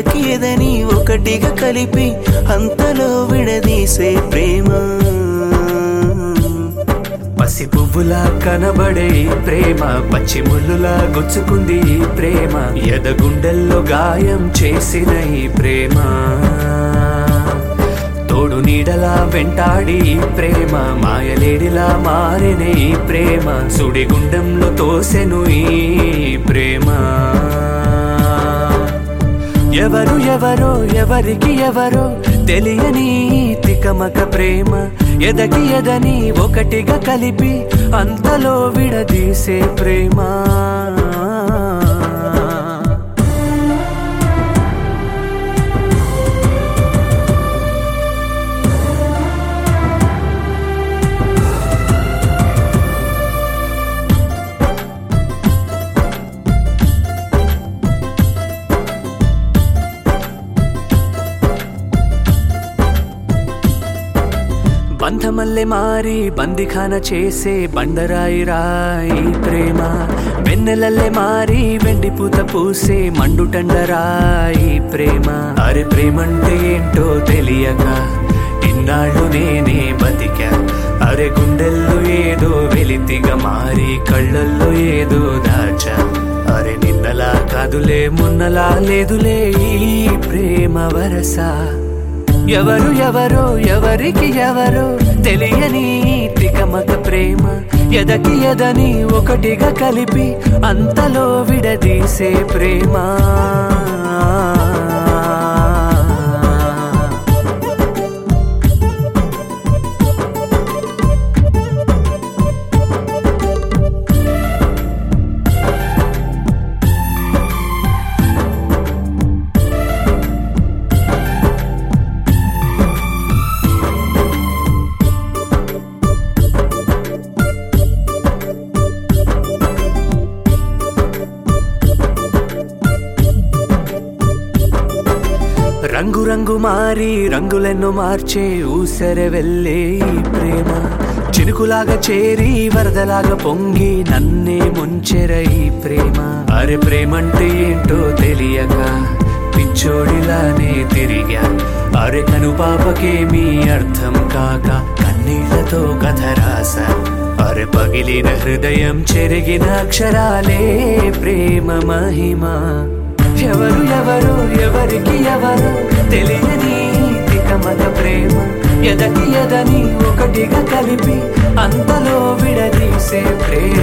ఎదకి ఎదని ఒకటిగా కలిపి అంతలో విడదీసే ప్రేమ. పసి పువ్వులా కనబడే ఈ ప్రేమ పచ్చి ముళ్ళులా గుచ్చుకుంది ఈ ప్రేమ. ఎదగుండెల్లో గాయం చేసిన ఈ ప్రేమ తోడు నీడలా వెంటాడి ఈ ప్రేమ మాయలేడిలా మారిన ఈ ప్రేమ సుడిగుండంలో తోసెను ఈ ప్రేమ. ఎవరు ఎవరో ఎవరికి ఎవరో తెలియని తికమక ప్రేమ ఎదకి ఎదని ఒకటిగా కలిపి అంతలో విడదీసే ప్రేమ. బంధమల్లె మారి బందిఖాన చేసే బండరాయి రాయి ప్రేమ. వెన్నెలల్లె మారి వెండి పూత పూసే మండుటండరాయి ప్రేమ. అరే ప్రేమంటే ఏంటో తెలియక ఇన్నాళ్ళు నేనే బతికా. అరే గుండెల్లో ఏదో వెలితిగా మారి కళ్ళల్లో ఏదో దాచా. అరే నిన్నలా కాదులే మొన్నలా లేదులే ఈ ప్రేమ వరస. ఎవరు ఎవరో ఎవరికి ఎవరో తెలియని తికమక ప్రేమ ఎదకి ఎదని ఒకటిగా కలిపి అంతలో విడదీసే ప్రేమ. రంగు రంగు మారి రంగులెన్నో మార్చే ఊసరె వెళ్ళే ఈ ప్రేమ. చినుకులాగా చేరి వరదలాగా పొంగి నన్నే ముంచెర ఈ ప్రేమ. అరే ప్రేమంటే ఏంటో తెలియక పిచ్చోడిలానే తిరిగా. అరే కను పాపకేమీ అర్థం కాక కన్నీళ్లతో కథ రాసా. అరే పగిలిన హృదయం చెరిగిన అక్షరాలే ప్రేమ మహిమ. ఎవరు ఎవరు ఎవరికి ఎవరు తెలియని తికమక ప్రేమ ఎదకి ఎదని ఒకటిగా కలిపి అంతలో విడదీసే ప్రేమ.